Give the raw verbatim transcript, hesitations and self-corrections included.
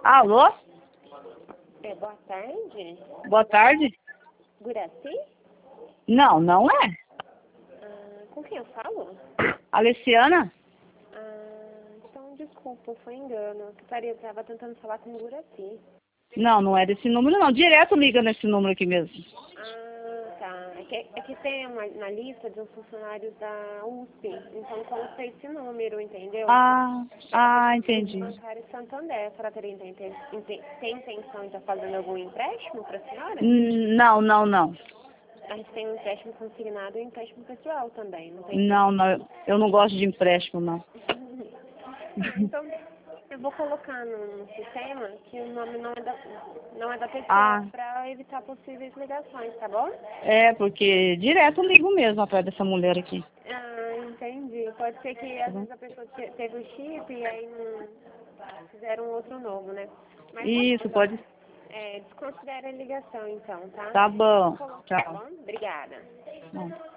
Alô? É, boa tarde. Boa tarde? Guraci? Não, não é. Ah, com quem eu falo? Alessiana? Ah, então, desculpa, foi engano. Eu estava tentando falar com o Guraci. Não, não é desse número não. Direto liga nesse número aqui mesmo. Ah, tá. É que, é que tem uma, na lista de uns funcionários da U S P. Então, consta esse número, entendeu? Ah, ah, entendi. Bancário Santander. A senhora teria inten- inten- tem intenção de estar fazendo algum empréstimo para a senhora? Hum, Não, não, não. A gente tem um empréstimo consignado e um empréstimo pessoal também, não tem? Não, não. Eu não gosto de empréstimo, não. Ah, então, eu vou colocar no, no sistema que o nome não é da, não é da pessoa Ah, para evitar possíveis ligações, tá bom? é, porque direto ligo mesmo atrás dessa mulher aqui. Ah, entendi. Pode ser que Tá às bom? vezes a pessoa te- teve o chip e aí não fizeram outro novo, né? Mas tá Isso, bom, dona. pode. É, desconsidere a ligação então, tá? Tá bom. Vou colocar, tá Tchau. bom? Obrigada. Bom.